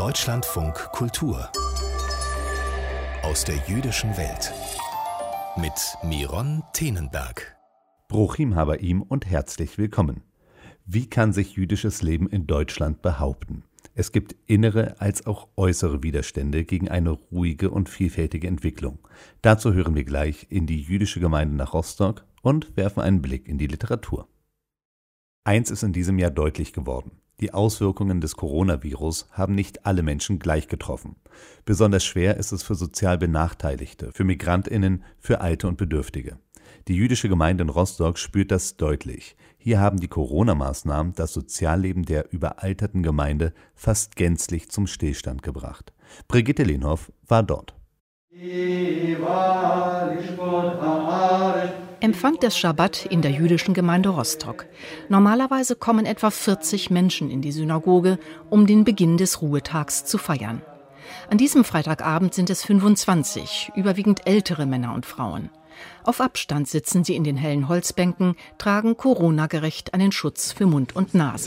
Deutschlandfunk Kultur aus der jüdischen Welt mit Miron Tenenberg. Bruchim Habaim und herzlich willkommen. Wie kann sich jüdisches Leben in Deutschland behaupten? Es gibt innere als auch äußere Widerstände gegen eine ruhige und vielfältige Entwicklung. Dazu hören wir gleich in die jüdische Gemeinde nach Rostock und werfen einen Blick in die Literatur. Eins ist in diesem Jahr deutlich geworden. Die Auswirkungen des Coronavirus haben nicht alle Menschen gleich getroffen. Besonders schwer ist es für sozial Benachteiligte, für MigrantInnen, für Alte und Bedürftige. Die jüdische Gemeinde in Rostock spürt das deutlich. Hier haben die Corona-Maßnahmen das Sozialleben der überalterten Gemeinde fast gänzlich zum Stillstand gebracht. Brigitte Lehnhoff war dort. Empfang des Schabbat in der jüdischen Gemeinde Rostock. Normalerweise kommen etwa 40 Menschen in die Synagoge, um den Beginn des Ruhetags zu feiern. An diesem Freitagabend sind es 25, überwiegend ältere Männer und Frauen. Auf Abstand sitzen sie in den hellen Holzbänken, tragen Corona-gerecht einen Schutz für Mund und Nase.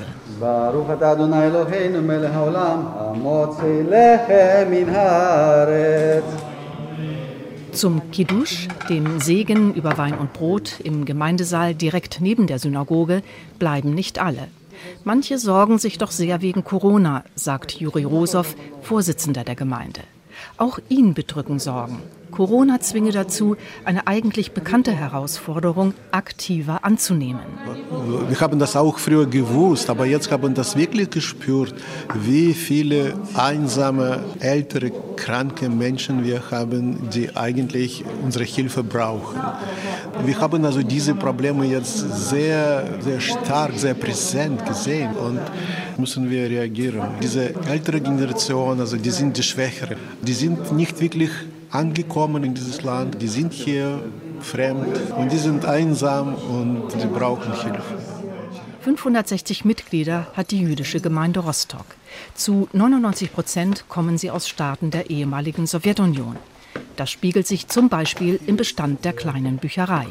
Zum Kiddusch, dem Segen über Wein und Brot im Gemeindesaal direkt neben der Synagoge, bleiben nicht alle. Manche sorgen sich doch sehr wegen Corona, sagt Juri Rosow, Vorsitzender der Gemeinde. Auch ihn bedrücken Sorgen. Corona zwinge dazu, eine eigentlich bekannte Herausforderung aktiver anzunehmen. Wir haben das auch früher gewusst, aber jetzt haben wir das wirklich gespürt, wie viele einsame, ältere, kranke Menschen wir haben, die eigentlich unsere Hilfe brauchen. Wir haben also diese Probleme jetzt sehr, sehr stark, sehr präsent gesehen und müssen wir reagieren. Diese ältere Generation, also die sind die Schwächeren, die sind nicht wirklich angekommen in dieses Land, die sind hier fremd und die sind einsam und die brauchen Hilfe. 560 Mitglieder hat die jüdische Gemeinde Rostock. Zu 99% kommen sie aus Staaten der ehemaligen Sowjetunion. Das spiegelt sich zum Beispiel im Bestand der kleinen Bücherei.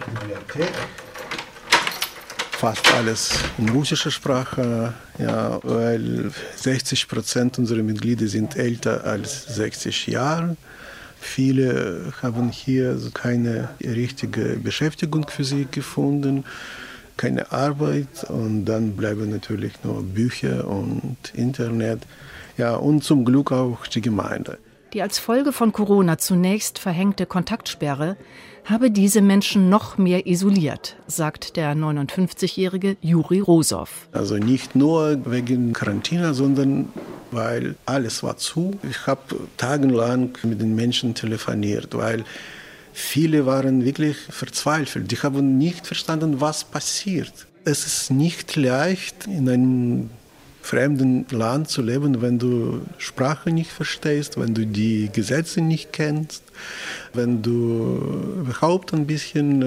Fast alles in russischer Sprache, ja, weil 60% unserer Mitglieder sind älter als 60 Jahre. Viele haben hier keine richtige Beschäftigung für sie gefunden, keine Arbeit und dann bleiben natürlich nur Bücher und Internet. Ja, und zum Glück auch die Gemeinde. Die als Folge von Corona zunächst verhängte Kontaktsperre habe diese Menschen noch mehr isoliert, sagt der 59-jährige Juri Rosow. Also nicht nur wegen Quarantäne, sondern weil alles war zu. Ich habe tagelang mit den Menschen telefoniert, weil viele waren wirklich verzweifelt. Die haben nicht verstanden, was passiert. Es ist nicht leicht, in einem fremden Land zu leben, wenn du Sprache nicht verstehst, wenn du die Gesetze nicht kennst, wenn du überhaupt ein bisschen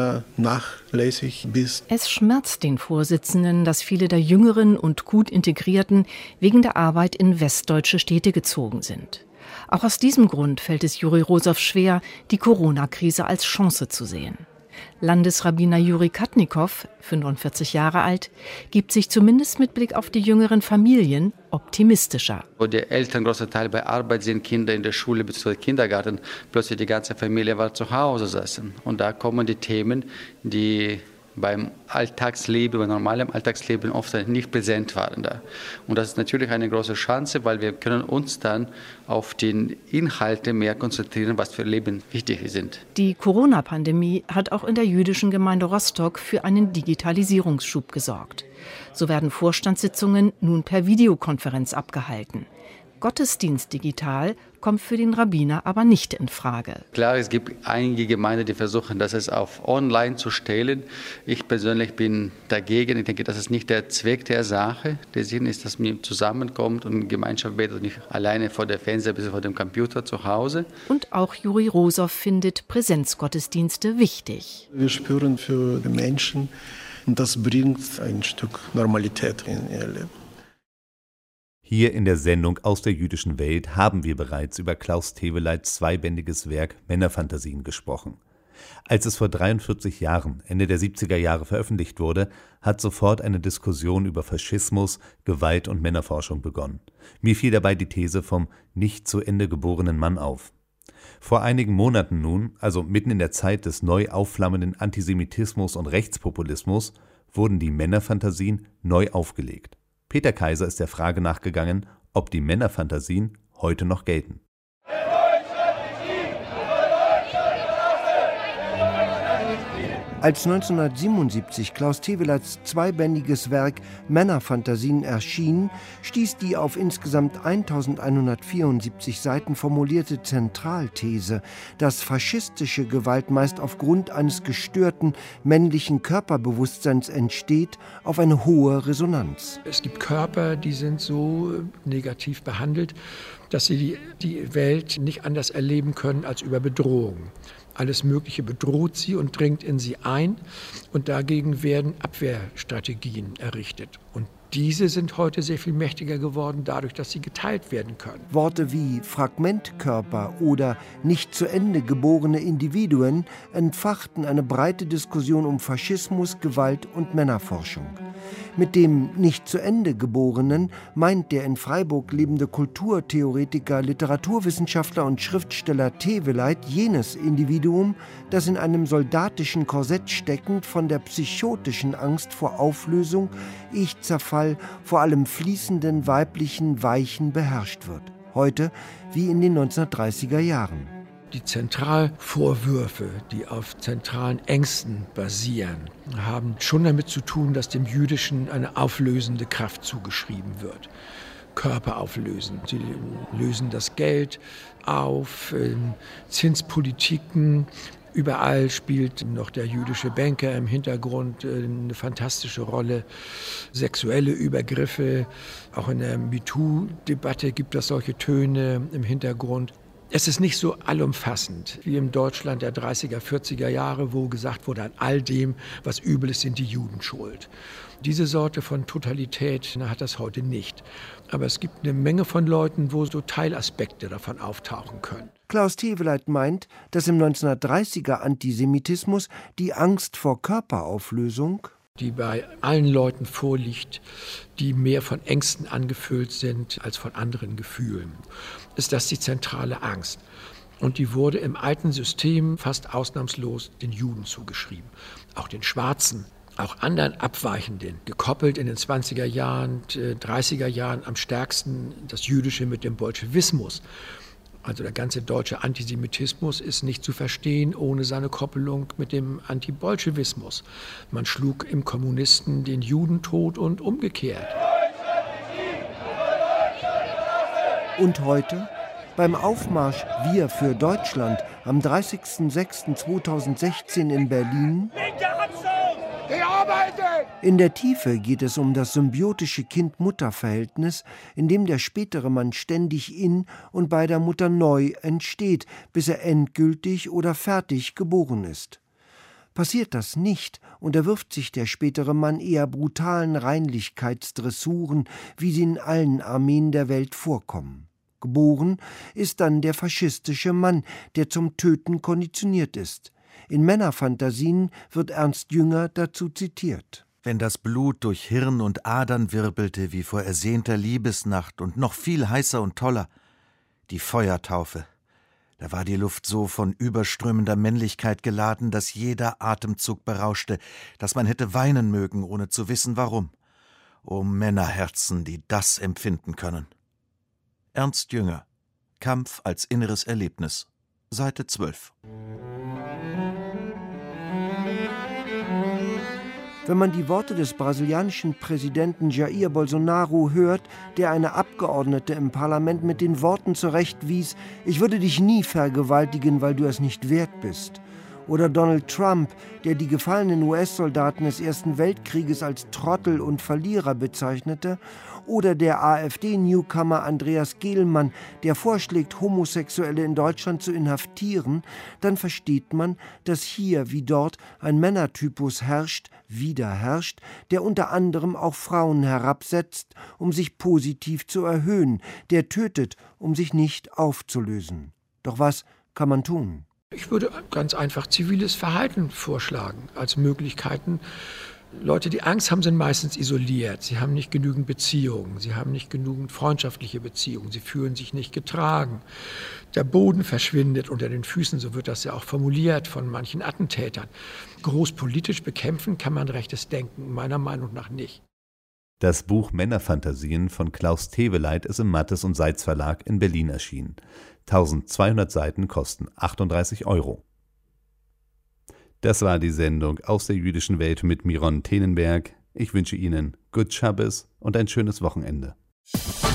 nachlässig bist. Es schmerzt den Vorsitzenden, dass viele der Jüngeren und gut Integrierten wegen der Arbeit in westdeutsche Städte gezogen sind. Auch aus diesem Grund fällt es Juri Rosow schwer, die Corona-Krise als Chance zu sehen. Landesrabbiner Juri Katnikow, 45 Jahre alt, gibt sich zumindest mit Blick auf die jüngeren Familien optimistischer. Wo die Eltern großer Teil bei Arbeit sind, Kinder in der Schule bzw. Kindergarten, plötzlich die ganze Familie war zu Hause saßen. Und da kommen die Themen, die beim Alltagsleben, beim normalen Alltagsleben oft nicht präsent waren da. Und das ist natürlich eine große Chance, weil wir können uns dann auf die Inhalte mehr konzentrieren, was für Leben wichtig sind. Die Corona-Pandemie hat auch in der jüdischen Gemeinde Rostock für einen Digitalisierungsschub gesorgt. So werden Vorstandssitzungen nun per Videokonferenz abgehalten. Gottesdienst digital kommt für den Rabbiner aber nicht in Frage. Klar, es gibt einige Gemeinden, die versuchen, das es auf online zu stellen. Ich persönlich bin dagegen. Ich denke, das ist nicht der Zweck der Sache. Der Sinn ist, dass man zusammenkommt und in Gemeinschaft betet und nicht alleine vor der Fernseher bis vor dem Computer zu Hause. Und auch Juri Rosow findet Präsenzgottesdienste wichtig. Wir spüren für die Menschen und das bringt ein Stück Normalität in ihr Leben. Hier in der Sendung aus der jüdischen Welt haben wir bereits über Klaus Teweleits zweibändiges Werk Männerfantasien gesprochen. Als es vor 43 Jahren, Ende der 70er Jahre veröffentlicht wurde, hat sofort eine Diskussion über Faschismus, Gewalt und Männerforschung begonnen. Mir fiel dabei die These vom nicht zu Ende geborenen Mann auf. Vor einigen Monaten nun, also mitten in der Zeit des neu aufflammenden Antisemitismus und Rechtspopulismus, wurden die Männerfantasien neu aufgelegt. Peter Kaiser ist der Frage nachgegangen, ob die Männerfantasien heute noch gelten. Als 1977 Klaus Teweleits zweibändiges Werk Männerfantasien erschien, stieß die auf insgesamt 1174 Seiten formulierte Zentralthese, dass faschistische Gewalt meist aufgrund eines gestörten männlichen Körperbewusstseins entsteht, auf eine hohe Resonanz. Es gibt Körper, die sind so negativ behandelt, dass sie die Welt nicht anders erleben können als über Bedrohung. Alles Mögliche bedroht sie und dringt in sie ein und dagegen werden Abwehrstrategien errichtet. Und diese sind heute sehr viel mächtiger geworden, dadurch, dass sie geteilt werden können. Worte wie Fragmentkörper oder nicht zu Ende geborene Individuen entfachten eine breite Diskussion um Faschismus, Gewalt und Männerforschung. Mit dem nicht zu Ende Geborenen meint der in Freiburg lebende Kulturtheoretiker, Literaturwissenschaftler und Schriftsteller Teweleit jenes Individuum, das in einem soldatischen Korsett steckend von der psychotischen Angst vor Auflösung, Ich-Zerfall, vor allem fließenden weiblichen Weichen beherrscht wird. Heute wie in den 1930er Jahren. Die Zentralvorwürfe, die auf zentralen Ängsten basieren, haben schon damit zu tun, dass dem Jüdischen eine auflösende Kraft zugeschrieben wird. Körper auflösen. Sie lösen das Geld auf, Zinspolitiken. Überall spielt noch der jüdische Banker im Hintergrund eine fantastische Rolle. Sexuelle Übergriffe, auch in der MeToo-Debatte gibt es solche Töne im Hintergrund. Es ist nicht so allumfassend wie im Deutschland der 30er, 40er Jahre, wo gesagt wurde, an all dem, was übel ist, sind die Juden schuld. Diese Sorte von Totalität hat das heute nicht. Aber es gibt eine Menge von Leuten, wo so Teilaspekte davon auftauchen können. Klaus Teweleit meint, dass im 1930er Antisemitismus die Angst vor Körperauflösung, die bei allen Leuten vorliegt, die mehr von Ängsten angefüllt sind als von anderen Gefühlen, ist das die zentrale Angst. Und die wurde im alten System fast ausnahmslos den Juden zugeschrieben, auch den Schwarzen, auch anderen Abweichenden, gekoppelt in den 20er Jahren, 30er Jahren am stärksten das Jüdische mit dem Bolschewismus. Also der ganze deutsche Antisemitismus ist nicht zu verstehen ohne seine Koppelung mit dem Antibolschewismus. Man schlug im Kommunisten den Juden tot und umgekehrt. Und heute? Beim Aufmarsch Wir für Deutschland am 30.06.2016 in Berlin. In der Tiefe geht es um das symbiotische Kind-Mutter-Verhältnis, in dem der spätere Mann ständig in und bei der Mutter neu entsteht, bis er endgültig oder fertig geboren ist. Passiert das nicht, unterwirft sich der spätere Mann eher brutalen Reinlichkeitsdressuren, wie sie in allen Armeen der Welt vorkommen. Geboren ist dann der faschistische Mann, der zum Töten konditioniert ist. In Männerfantasien wird Ernst Jünger dazu zitiert. Wenn das Blut durch Hirn und Adern wirbelte wie vor ersehnter Liebesnacht und noch viel heißer und toller, die Feuertaufe. Da war die Luft so von überströmender Männlichkeit geladen, dass jeder Atemzug berauschte, dass man hätte weinen mögen, ohne zu wissen warum. O Männerherzen, die das empfinden können. Ernst Jünger, Kampf als inneres Erlebnis, Seite 12. Wenn man die Worte des brasilianischen Präsidenten Jair Bolsonaro hört, der eine Abgeordnete im Parlament mit den Worten zurechtwies, ich würde dich nie vergewaltigen, weil du es nicht wert bist. Oder Donald Trump, der die gefallenen US-Soldaten des Ersten Weltkrieges als Trottel und Verlierer bezeichnete. Oder der AfD-Newcomer Andreas Gehlmann, der vorschlägt, Homosexuelle in Deutschland zu inhaftieren, dann versteht man, dass hier wie dort ein Männertypus herrscht, wieder herrscht, der unter anderem auch Frauen herabsetzt, um sich positiv zu erhöhen, der tötet, um sich nicht aufzulösen. Doch was kann man tun? Ich würde ganz einfach ziviles Verhalten vorschlagen als Möglichkeiten. Leute, die Angst haben, sind meistens isoliert. Sie haben nicht genügend Beziehungen, sie haben nicht genügend freundschaftliche Beziehungen, sie fühlen sich nicht getragen. Der Boden verschwindet unter den Füßen, so wird das ja auch formuliert von manchen Attentätern. Groß politisch bekämpfen kann man rechtes Denken, meiner Meinung nach nicht. Das Buch Männerfantasien von Klaus Teweleit ist im Mattes und Seitz Verlag in Berlin erschienen. 1200 Seiten kosten 38 €. Das war die Sendung Aus der jüdischen Welt mit Miron Tenenberg. Ich wünsche Ihnen Gut Schabbes und ein schönes Wochenende.